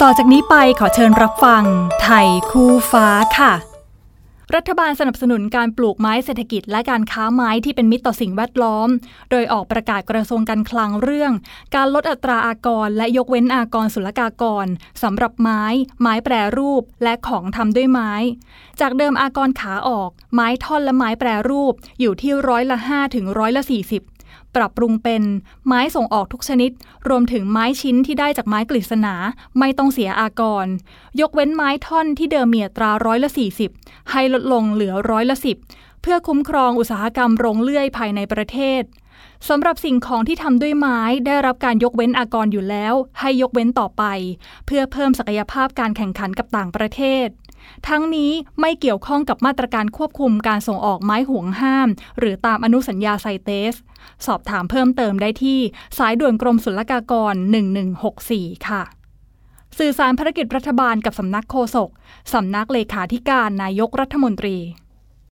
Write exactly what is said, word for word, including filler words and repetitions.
ต่อจากนี้ไปขอเชิญรับฟังไทยคู่ฟ้าค่ะรัฐบาลสนับสนุนการปลูกไม้เศรษฐกิจและการค้าไม้ที่เป็นมิตรต่อสิ่งแวดล้อมโดยออกประกาศกระทรวงการคลังเรื่องการลดอัตราอากรและยกเว้นอากรศุลกากรสำหรับไม้ไม้แปรรูปและของทำด้วยไม้จากเดิมอากรขาออกไม้ท่อนและไม้แปรรูปอยู่ที่ร้อยละห้าถึงร้อยละสี่สิบปรับปรุงเป็นไม้ส่งออกทุกชนิดรวมถึงไม้ชิ้นที่ได้จากไม้กฤษณาไม่ต้องเสียอากรยกเว้นไม้ท่อนที่เดิมมีอัตราร้อยละสี่สิบให้ลดลงเหลือร้อยละสิบเพื่อคุ้มครองอุตสาหกรรมโรงเลื่อยภายในประเทศสำหรับสิ่งของที่ทำด้วยไม้ได้รับการยกเว้นอากรอยู่แล้วให้ยกเว้นต่อไปเพื่อเพิ่มศักยภาพการแข่งขันกับต่างประเทศทั้งนี้ไม่เกี่ยวข้องกับมาตรการควบคุมการส่งออกไม้ห่วงห้ามหรือตามอนุสัญญาไซเตสสอบถามเพิ่มเติมได้ที่สายด่วนกรมศุลกากรหนึ่งหนึ่งหกสี่ค่ะสื่อสารภารกิจรัฐบาลกับสำนักโฆษกสำนักเลขาธิการนายกรัฐมนตรี